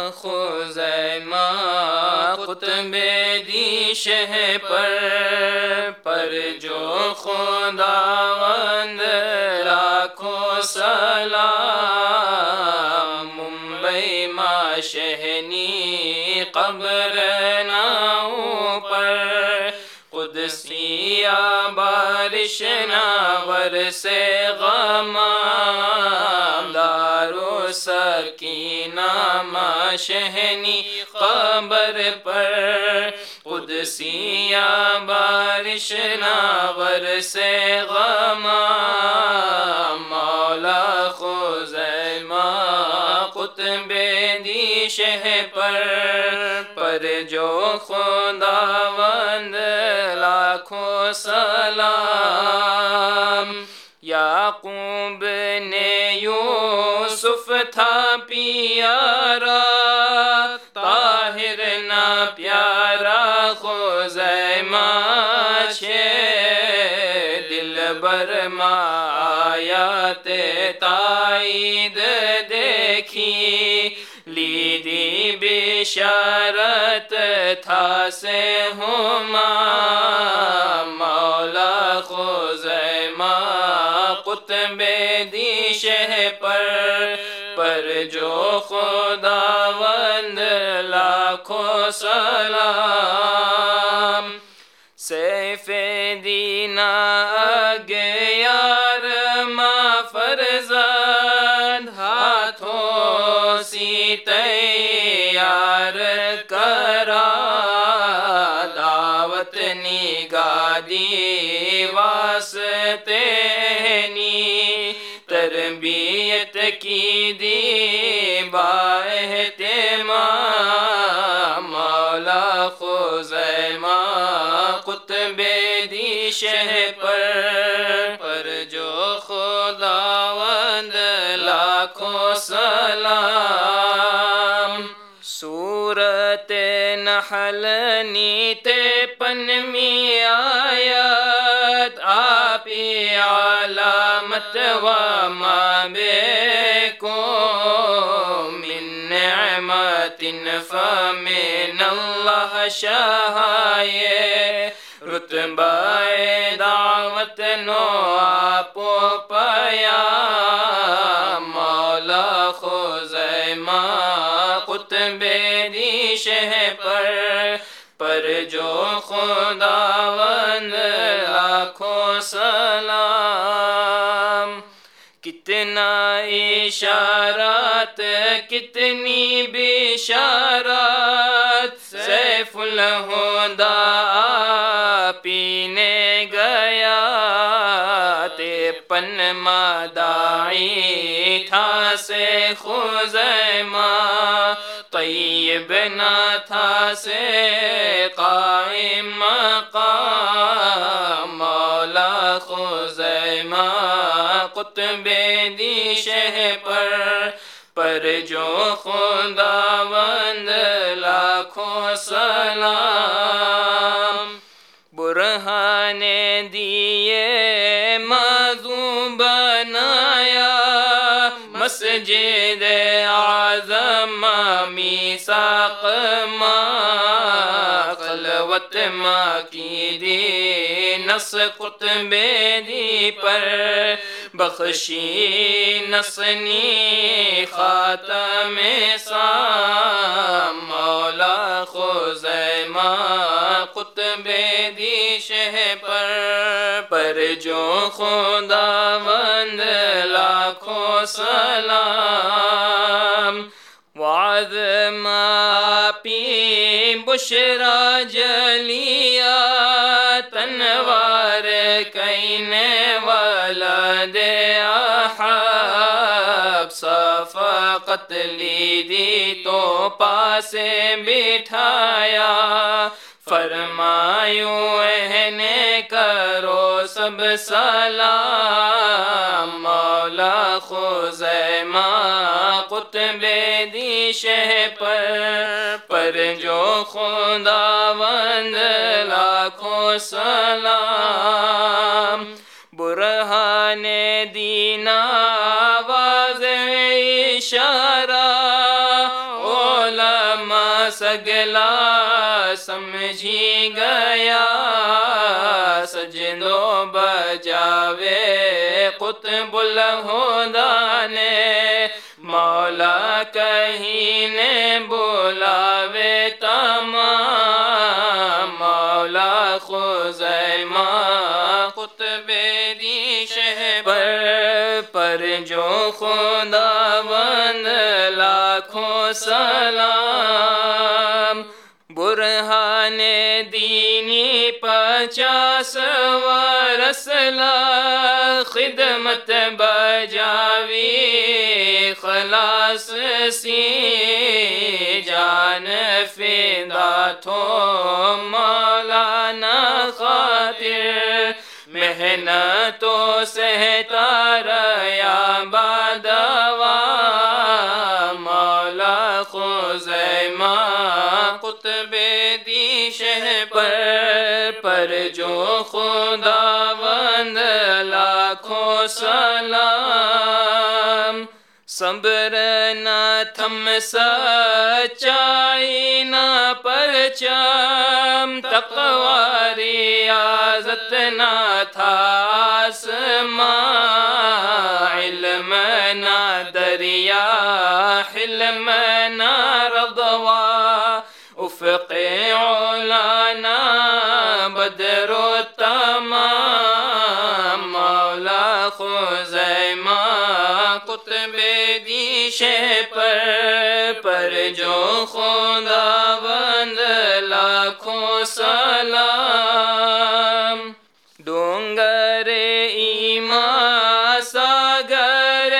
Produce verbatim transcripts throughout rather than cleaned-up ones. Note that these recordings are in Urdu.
خزیمہ قطب دی شہ پر پر جو خداوند لاکھوں سلام ممبئی ماں شہنی قبر ناؤ پر قدسیہ بارش ناور سے غمام دارو سکینہ ماں شہنی قبر پر قدسیہ بارش ناور سے غمام مولا خزیمہ قطب دی شہ پر پر جو خداوند لاکھوں سلام یعقوب نے یوسف تھا پیارا طاہر نہ پیارا خزیمہ چھے دلبر ماں آیات تائید دیکھی لیدی بشارت تھا سے ہما مولا خزیمہ قطب دی شہ پر پر جو خداوند لاکھوں سلام سیف دینا اگیار ماں فرزند ہاتھوں سی تیار کرا دعوت نگاہ دی واسطے نی تربیت کی دی باہتمام مولا خزیمہ قطب دی شہ پر پر جو خداوند لاکھوں سلام سورت نحل نیتے پنمی آیت آپی علامت وما بکم من نعمت فمن اللہ شہائے رتبہ دعوت نو آپو پیا مولا خزیمہ قطب دی شہ پر پر جو خداوند لاکھوں سلام کتنا اشارات کتنی بشارات سیف الہدی پینے گیا تے پن مداعی تھا سے خزیمہ طیب نہ تھا سے قائم مقام مولا خزیمہ قطب دی شہ پر پر جو خداوند لاکھوں سلام برہان دیے موضوع بنایا مسجد اعظم میثاق ماں خلوت ماں کی دی نس قطب دی پر بخشی نسنی خاتم سام مولا خزیمہ قطب دی شہ پر پر جو خداوند لاکھوں سلام وعظ ماپی بشرا جلیا تنوار کینے ولد احب صفقت لیدی تو پاسے بٹھایا فرمایوں اہنے کرو سب سلام مولا خزیمہ قطب دی شہ پر پر جو خداوند لاکھوں سلام برہان دینا واضح اشارہ اولا سگلا سمجھی گیا سجدو بجاوے قطب الہدا نے مولا کہیں نے بلاوے تمام مولا خزیمہ قطب دی شہ پر پر جو خداوند لاکھوں سلام برہان دینی پچاس ورس لا خدمت بجاوی خلاص سی جان فدا تھو مولانا خاطر محنتوں سہتا رہا بادوا مولا خزیمہ قطب دی شہ پر پر جو خداوند لاکھوں سلام صبر نہ تھم سچائی نہ پرچم تقوی ریاضت نہ تھا آسماں علم نہ دریا حلم نہ رضوا افق علا نہ بدر و تمام مولا خزیمہ قطب دی شہ پر پر جو خداوند لاکھوں سلام ڈونگر ایمان ساگر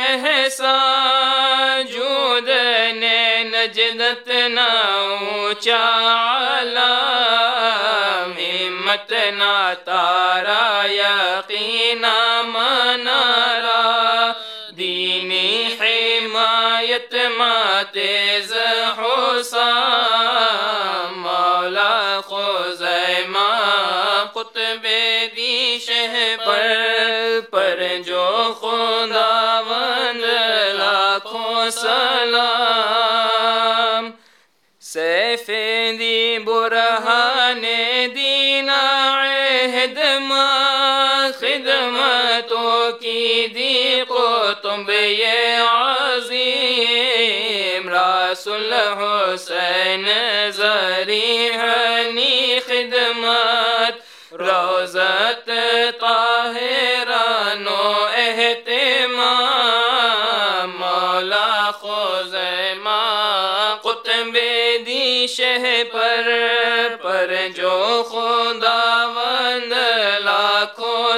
احسان جود نے نجدت نہ اونچا عالم ہمت نہ تارا یقین منارا دینی حمایت ما تیز حسام مولا خزیمہ قطب دی شہ پر پر جو خداوند لاکھوں سلام سیف دی برہان دینا عہد ما خدمتوں کی دی قطب یہ عظیم رسول حسین ذریحنی خدمت روزت طاہرانو اہتمام مولا خزیمہ قطب دی شہ پر پر جو خداوند لاکھوں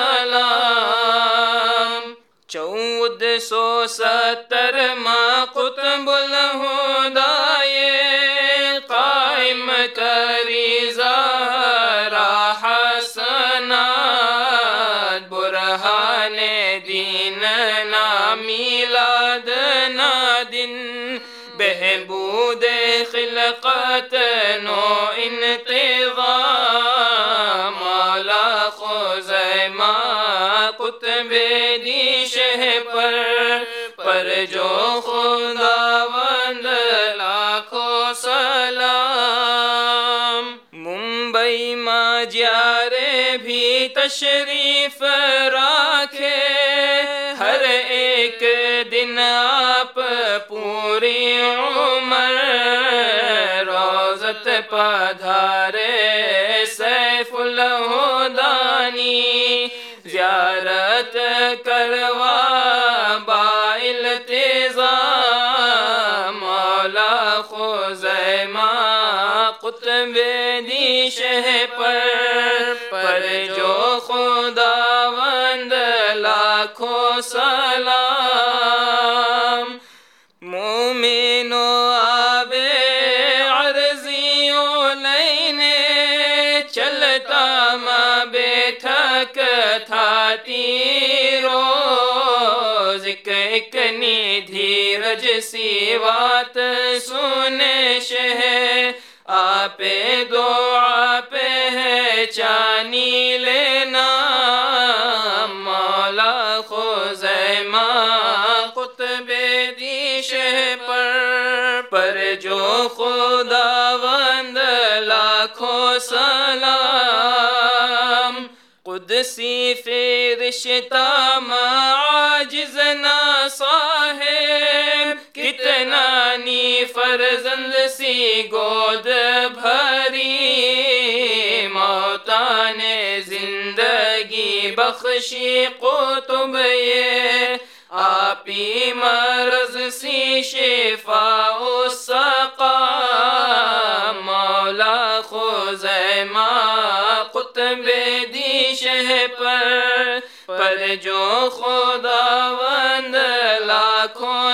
سلام چود سو ستر ماں قطب الہدا یہ قائم کری زہرا حسنات برہان دین نا میلاد نا دن بہبود خلقت نو انتظام مولا خزیمہ قطب دی شہ پر پر جو خداوند لاکھوں سلام ممبئی میں جارے بھی تشریف راکھے ہر ایک دن آپ پوری عمر روزت پدھارے سیف الہدانی زیارت کروا با-التزام مولا خزیمہ قطب دی شہ پر پر جو خداوند لاکھوں سلام مومنو آبے عرضیوں لینے چلتا ماں بیٹھک تھا تیروز کنی دھیرج سی بات سنے شہ آپ دعا پہچانی لینا مولا خزیمہ قطب دی شہ پر پر جو خداوند لاکھوں سلام، قدسی فرشتہ معاجز نہ صاحب، کتنا نی فرزند سی گود بھری، موتا نے زندگی بخشی قطب یہ، آپی مرض سی شفا السقام، مولا خزیمہ قطب دی شہ پر، پر جو خداوند لاکھوں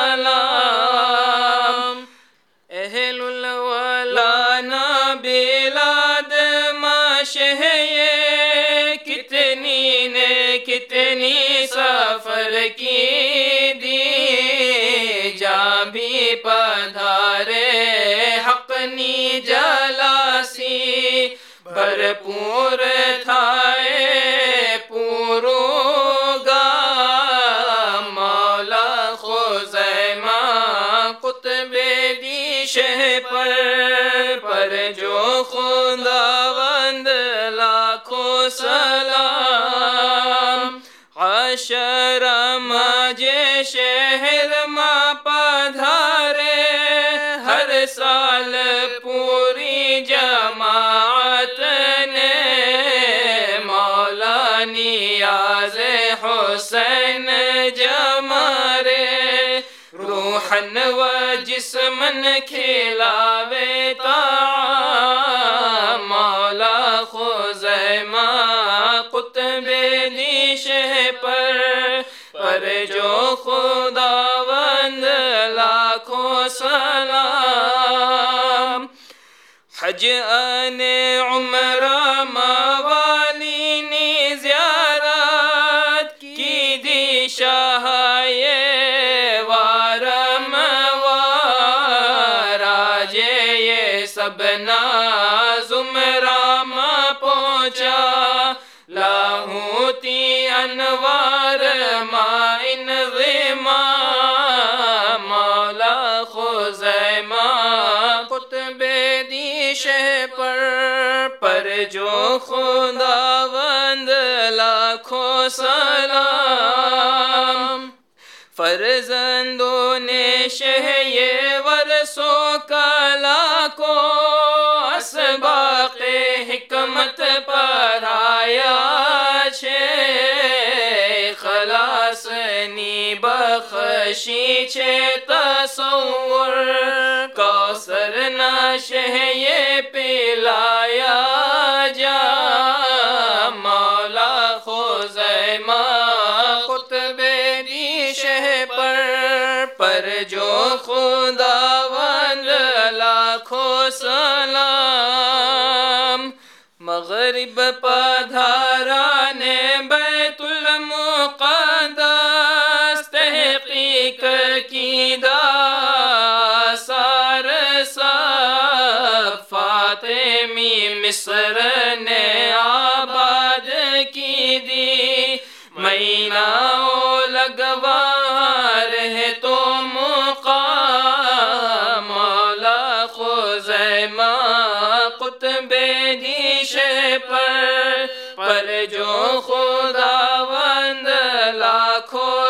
سلام، اہل الولانا بلاد ماشہ یہ، کتنی نے کتنی سفر کی دی، جا بھی پدھارے حق نی جلاسی، بھرپور تھائے پورو گا، مولا خزیمہ قطب دی شہ پر، پر جو خداوند لاکھوں سلام، عشرہ مجھے شہر ماں پدھارے، ہر سال پوری جماعت نے، مولا نیاز حسین جمارے، روحن و جسمن کھلاوے طعام، مولا خزیمہ قطب دی شہ پر، پر جو خداوند لاکھوں سلام، حج ان عمرہ موالی نی زیارت کی دی شاہ یہ وارم واراجے، یہ سب نازم رام پہنچا، لاہوتی انوار مائن غما، مولا خزیمہ قطب دی شہ پر، پر جو خداوند لاکھوں سلام، فرزندوں نے شہ یہ ورثوں کلا کو، اسباق حکمت پڑھایا چھے، خلاص نی بخشی چھے تصور، کوثر نہ شہ یہ پلایا جا، مولا خزیمہ قطب دی شہ پر، پر جو خداوند لاکھوں سلام، مغرب پدھارانے بیت المقدس، تحقیق کی داثار سب، فاطمی مصر نے آباد کی دی، میناؤ لگوا رہے تو مقام، مولا خزیمہ قطب دی شہ پر، پر جو خداوند لاکھوں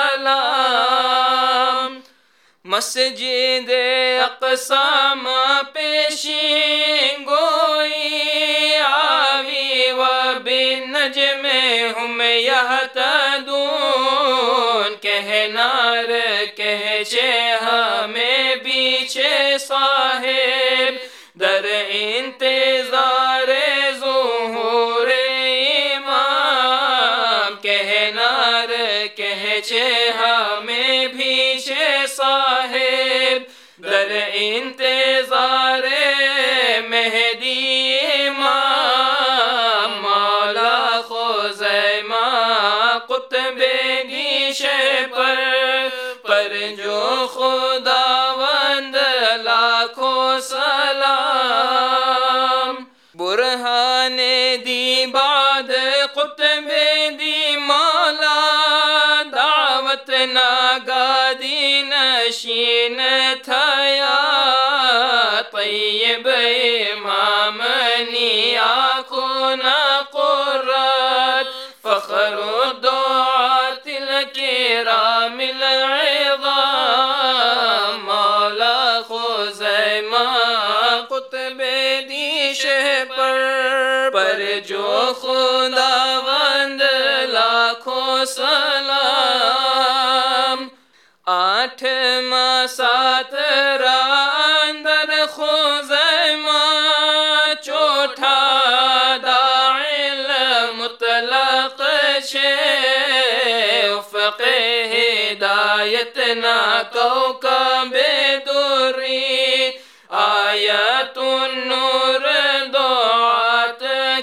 سلام، مسجد اقصی ماں پیشین گوئی، آوی و بالنجم ہم یہتدون، کہنار کہچے ہمیں بیچے صاحب، در انتظار ظہور امام، کہنار کہچے ہمیں بیچے صاحب، در انتظار مہدی امام، مولا خزیمہ قطب دی شہ پر، پر جو خداوند لاکھوں سلام، برہان دی بعد قطب دی مولا، دعوت ناگادی نشین تھیا، طیب امامنی آنکھوں نہ قرت فخر الدعاة الکرام العظام مولا خزیمہ قطب دی شہ پر پر جو خداوند لاکھوں سلام آٹھ ماہ سات راہ اندر خزیمہ چوٹھا داعی المطلق چھے افق ہدایت نہ کوکب دوری آیت النور دعات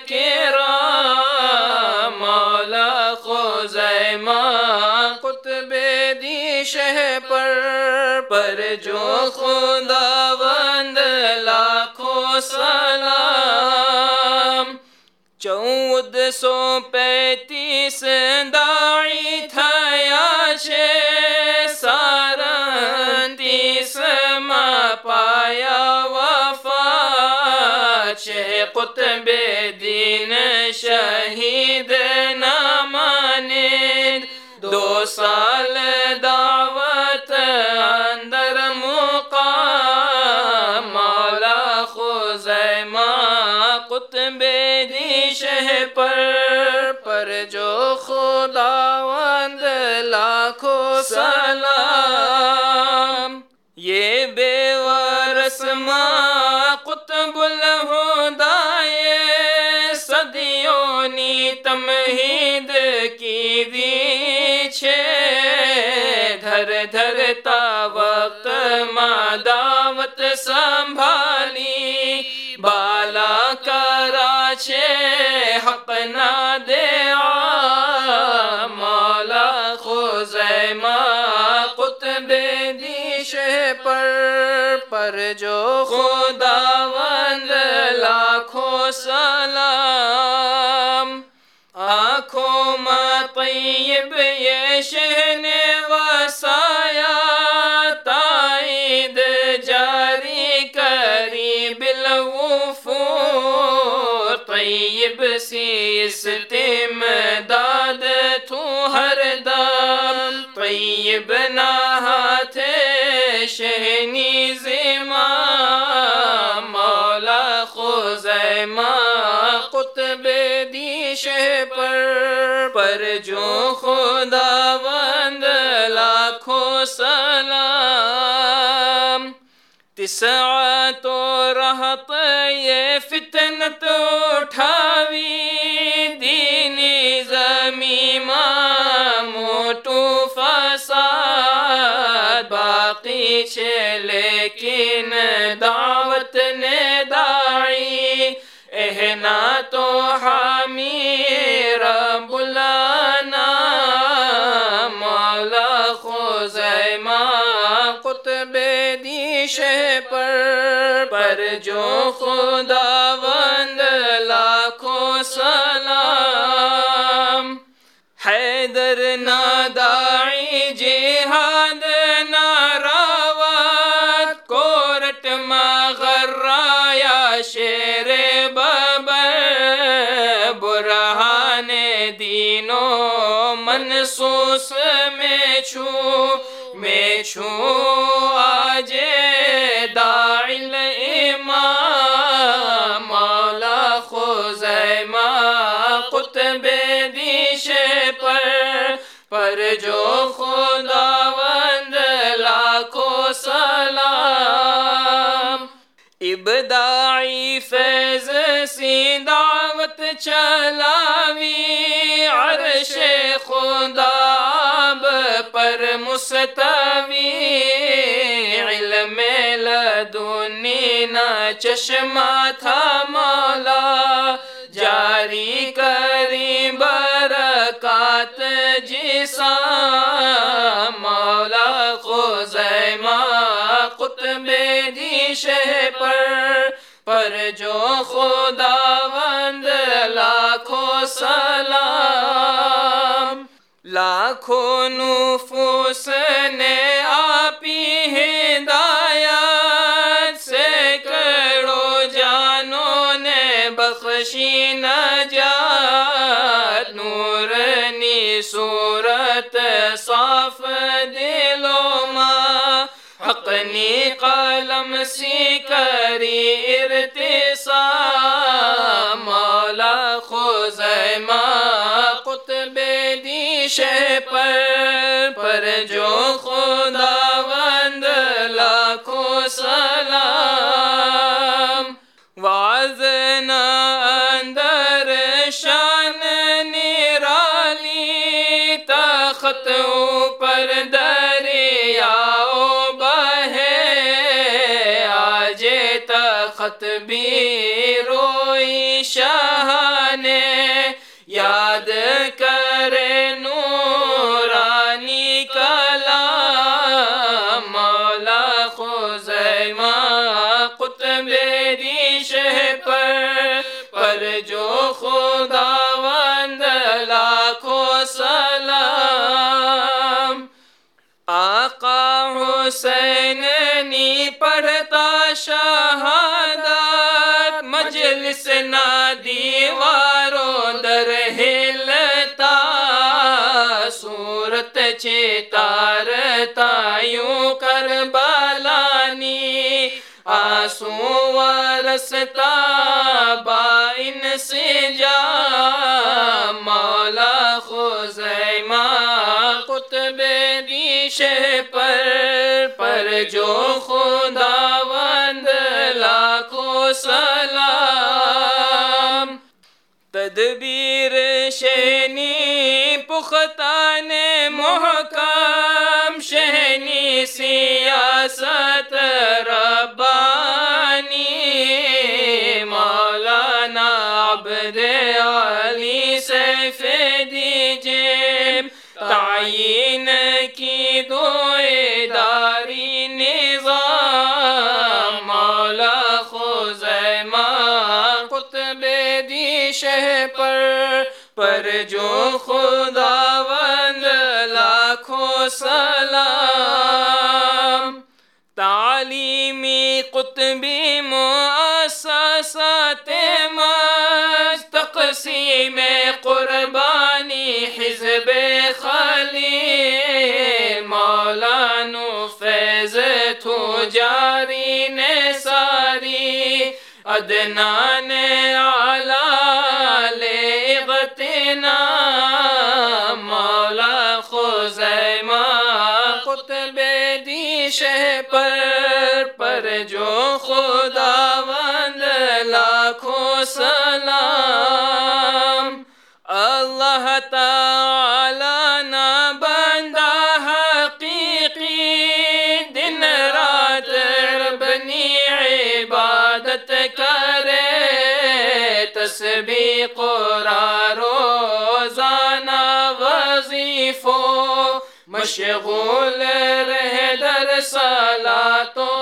کرام مولا خزیمہ قطب دی شہ پر پر جو خداوند لاکھوں سلام چود سو پینتیس داعی تھیا چھے سارتیس ماہ پایا وفات چھے قطب دین شہید نہ مانند دو سال دعوت اندر مقام مولا خزیمہ قطب دی شہ پر پر جو خداوند لاکھوں سلام یہ بے وارث ماں قطب الہدائے صدیوں نی تمہید کی دی چھے دھر دھر تا وقت ماں دعوت سنبھالی بالا کرا چھے حق نہ دے مولا خزیمہ قطب دی شہ پر پر جو خداوند لاکھوں سلام آنکھوں میں طیب یہ شہ نے وسایا تائید جاری کری بالوفور طیب سی استمداد تو ہر دم طیب نہات شہنی زمام مولا خزیمہ قطب دی شہ پر پر جو خداوند لاکھوں سلام تسعت و رہط یہ فتنت اٹھاوی دینی زمین موٹو فساد باقی چھے لیکن دعوت نے داعی اہنا تو حامی رب الانام مولا خزیمہ قطب دی شہ پر پر جو خداوند لاکھوں سلام حیدر نہ داعی جہاد نہ راوت کورٹ مغرایا شیر ببر برہان دینوں منصوص میں چھو میں چھو آج داعی الامام مولا خزیمہ قطب دی شہ پر پر جو خداوند لاکھوں سلام ابداعی فیض سی دعوت چلاوی عرش خدا اب پر مستوی علم لدنی نہ چشمہ تھا مولا جاری کری برکات جسام مولا خزیمہ قطب دی شہ پر پر جو خداوند لاکھوں سلام لاکھوں نفوس نے آپ ہی ہدایت سے کر صورت صاف دلوں ماں حقنی قلم سی کری ارتسام مولا خزیمہ قطب دی شہ پر پر جو خداوند لاکھوں سلام وعظنا اندر شان نرالی تخت اوپر دریاؤ بہے آج تخت بھی روئی شاہ نے یاد کرے نورانی کلام مولا خزیمہ قطب دی شہ پر پر جو خداوند لاکھوں سلام آقا حسین نی پڑھتا شہادت مجلس نہ دیواروں در ہلتا صورت چتارتا یوں کربلانی آنسو ورستا بائن سجام مولا خزیمہ قطب دی شہ پر پر جو خداوند لاکھوں سلام تدبیر شہنی پختہ نے محکم شہنی سیاست ربانی مولانا عبد علی سیف دیجئے تعین کی دو اداری نظام مولا خزیمہ قطب دی شہ پر پر جو خداوند لاکھوں سلام تعلیمی قطبی مؤسسات مجد تقسیم قربانی حزب خلیل مولانا فیض تجاری نثاری عدنان علی اغتنام مولا خزیمہ قطب دی شہ پر پر جو خداوند لاکھوں سلام اللہ تعالی نہ بندہ حقیقی دن رات ربنی عبادت کرے تسبیح قرآن روزانہ وظیفوں مشغول رہ در صلاۃ و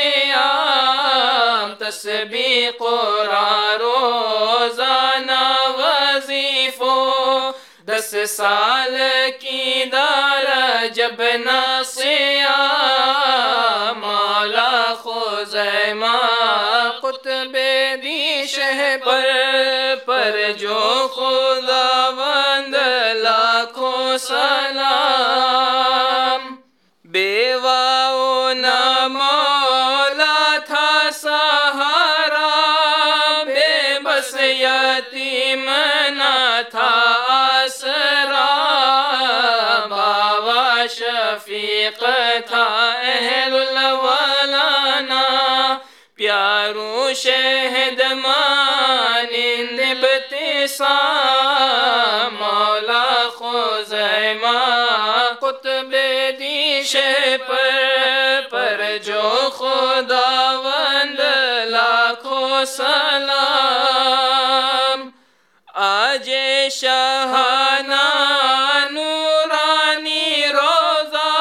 صیام تسبیح قرآن روزانہ وظیفوں دس سال کی دار جب نہ صیام مولا خزیمہ قطب دی شہ پر پر جو خداوند لاکھوں سلام بیواؤں نہ مولا تھا سہارا بے بس یتیم نہ تھا آسرا بابا شفیق تھا اہل الولانا پیارو شہد مانند ابتسام مولا خزیمہ قطب دی شہ پر پر جو خداوند لاکھوں سلام آج شاہانہ نورانی روزہ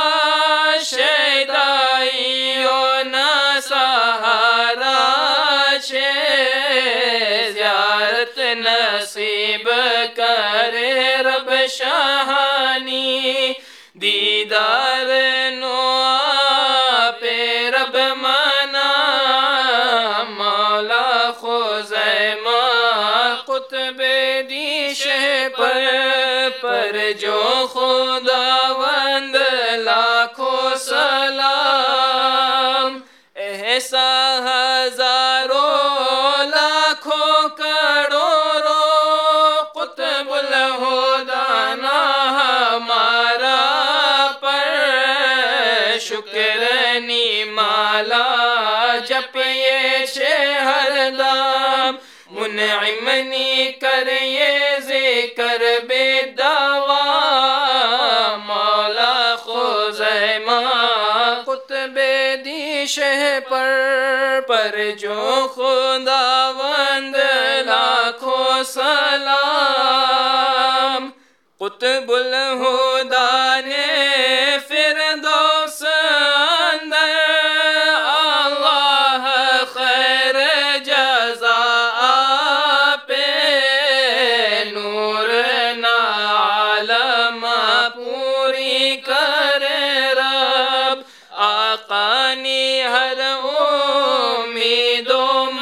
شیدائیوں نہ سہارا چھے زیارت نصیب کرے رب شاہانی دیدار نو پہ رب منا مولا خزیمہ قطب دی شہ پر پر جو خداوند لاکھوں سلام، ایسا ہزاروں لاکھوں کروڑوں قطب الہدیٰ ہمارا پر شکر نیمالا جپ یہ ہر دام، منعم نی کر یہ ذکر بے دوام، مولا خزیمہ قطب دی شہ پر پر جو خداوند لاکھوں سلام، قطب الہدیٰ نے فردوس اندر اللہ خیر جزا پہ نور عالم پوری کرے رب، آقا نی ہر امید و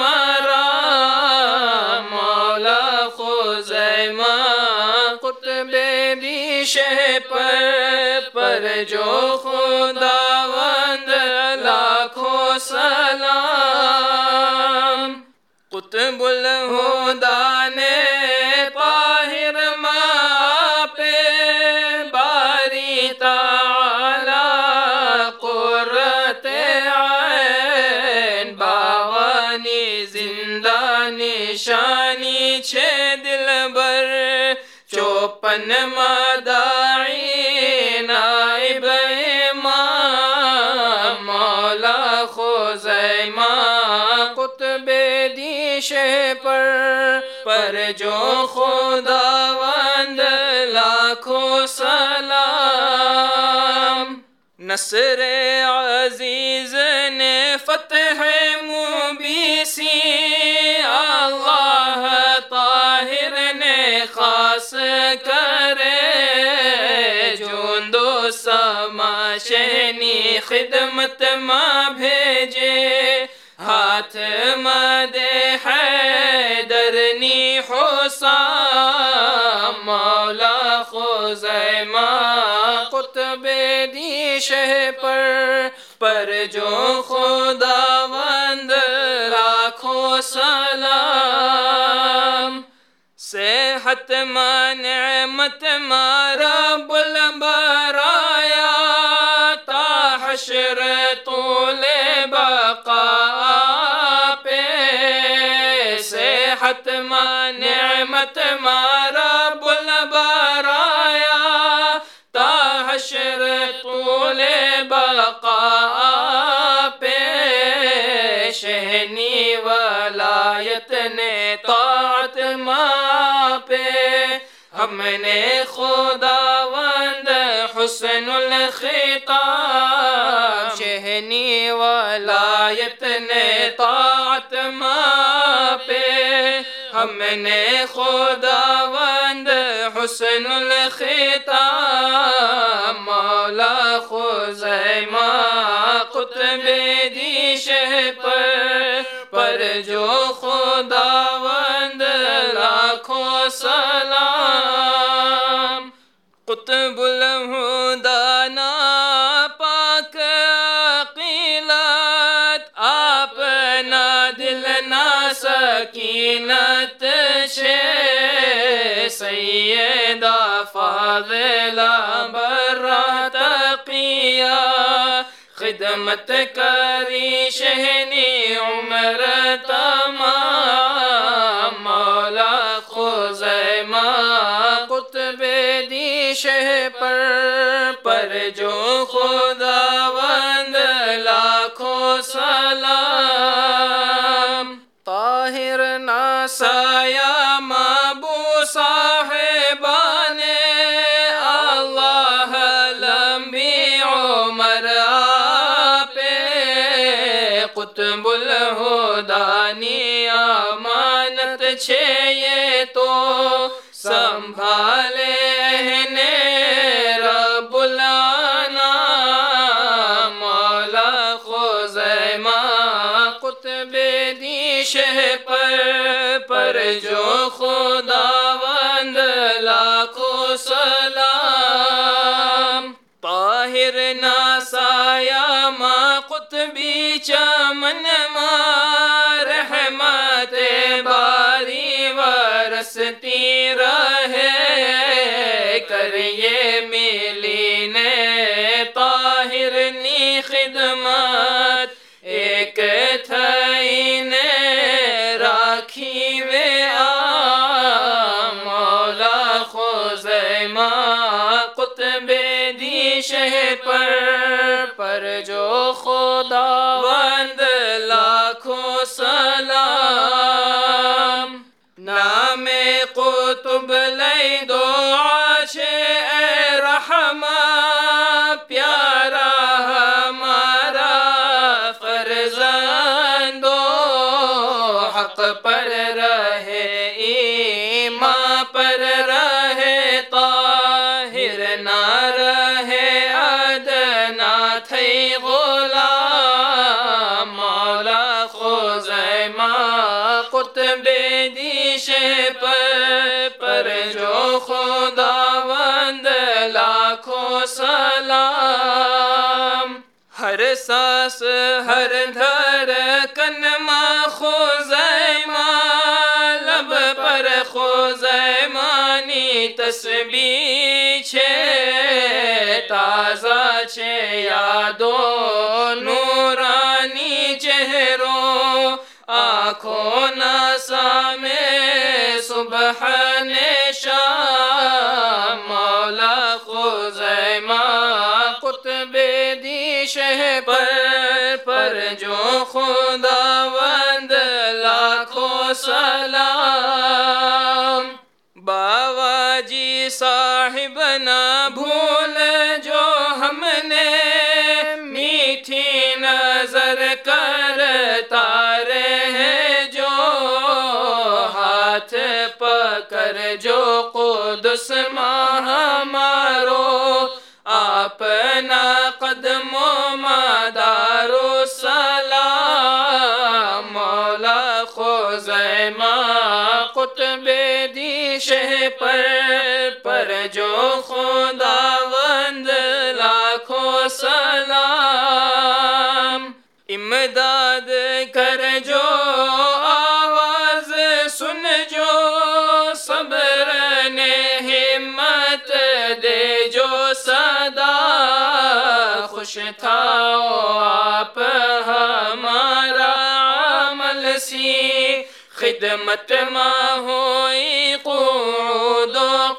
مرام، مولا خزیمہ قطب دی شہ پر پر جو خداوند لاکھوں سلام، قطب الہدیٰ نے طاہر ماں پہ باری تعالی قرۃ عین باوانی زندہ نشانی چھ دل بر چوپن مداعی نائب امام، مولا خزیمہ قطب دی شہ پر پر جو خداوند لاکھوں سلام، نصر عزیز نے فتح مبیسی اللہ طاہر نے خاص کرے، جوندو سما شہنی خدمت ماں بھیجے، ہاتھ مدے حیدر نی حسام، مولا خزیمہ قطب دی شہ پر پر جو خداوند لاکھوں سلام، صحت نعمت رب البرایا تا حشر طول بقا پہ، صحت نعمت رب البرایا تا حشر طول بقا پہ، شہنی ولایت نے طاعت ماں پہ، ہم نے خداوند حسن الخطاب، شہنی ولایت نے طاعت ماں پہ، ہم نے خداوند حسن الخطاب، مولا خزیمہ قطب دی شہ پر پر جو خداوند لاکھوں سلام، قطب الہدیٰ نا پاک عقیلت اپنا دل نا سکینت چھے، سیدہ فاضلہ برہ تقیہ خدمت کری شہنی عمر تمام، مولا خزیمہ قطب دی شہ پر پر جو خداوند لاکھوں سلام، طاہر ناسایا مابو صاحبان اللہ لمبی عمر قطب الہدیٰ نی امانت چھے یہ تو سنبھالے نے رب الانام، مولا خزیمہ قطب دی شہ پر پر جو خداوند لاکھوں سلام، قطبی چمن ماں رحمت باری ورستی رہے کریے ملی نے طاہر نی خدمت ایک تھئی نے راکھی وے آ مولا خزیمہ قطب دی شہ پر پر جو خداوند لاکھوں سلام نام قطب لئی دعا چھے اے رحمہ پیارا ہمارا فرزندو حق پر رہے ایمان پر رہے طاہر نہ رہے ادنا تھئی غلام مولا خزیمہ قطب دی شہ پر پر جو خداوند لاکھوں سلام ہر سانس ہر دھڑکن ماں خزیمہ لب پر خزیمانی تسبیح چھے تازہ چھے یادو نورانی چہروں آنکھوں نسامے سبحان شام مولا خزیمہ قطب دی شہ پر پر جو خداوند لاکھوں سلام باوا جی صاحب نہ بھول جو ہم نے میٹھی نظر کرتا رہے جو ہاتھ پکڑ جو قدس ماں ہمارو اپنا قدموں مدار السلام مولا خزیمہ قطب دی شہ پر پر جو خداوند لاکھوں سلام امداد کر جو آواز سن جو صبر نے ہمت دے جو صدا خوش تھا آپ ہمارا عمل سی خدمت ماں ہوئی قعود و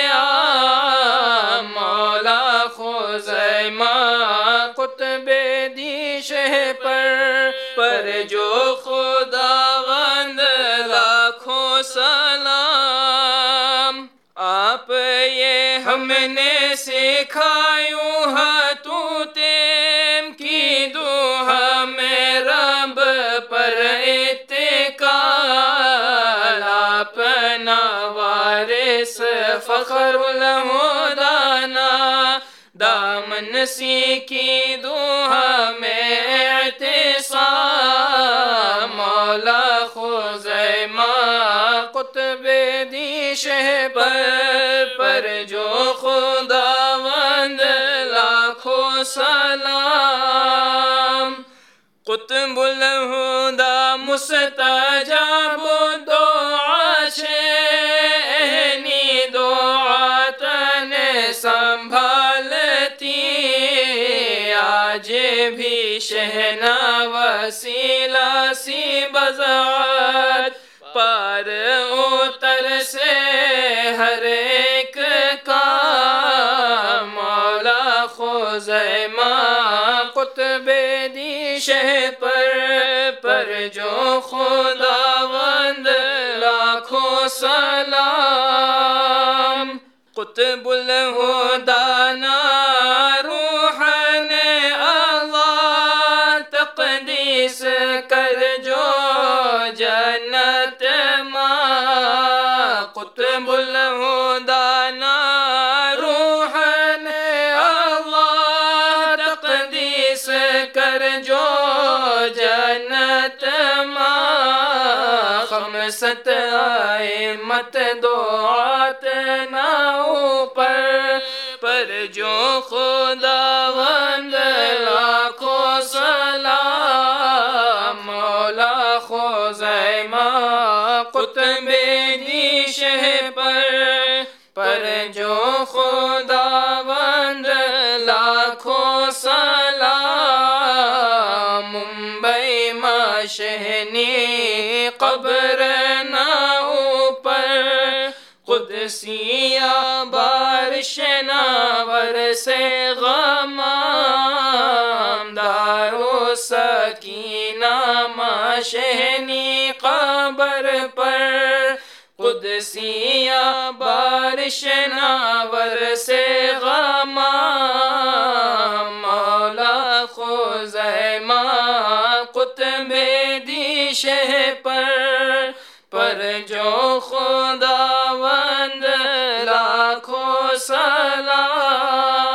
قیام مولا خزیمہ قطب دی شہ پر پر جو خداوند لاکھوں سلام آپ یہ ہم نے سکھایوں ہاتھوں تیم کی دو ہمیں رب پر اتکال اپنا وارث فخر الہدانا دامن سی کی دو ہمیں اعتصام مولا خزیمہ قطب دی شہ پر پر جو خداوند لاکھوں سلام قطب الہدی مستجاب دعا چھے اہنی دعا تن سنبھالتی آج بھی شہنا وسیلہ سی بضاعت پار اتر سے ہر ایک کام مولا خزیمہ قطب دی شہ پر پر جو خداوند لاکھوں سلام قطب الہدی روحن اللہ تقدیس کر جو جنت ماں قطب الہدی روحن اللہ تقدیس کر جو جنت ماں خمست ائمت دعات ناؤ پر پر جو خداوند لاکھوں سلام خزیمہ قطب دی شہ پر پر جو خداوند لاکھوں سلام ممبئی مشہنی قبر نہ اوپر قدسیہ بارش ناور سے غمام دارو سکینہ مشہنی قبر پر قدسیہ بارش ناور سے غمام مولا خزیمہ قطب دی شہ پر پر جو خداوند لاکھوں سلام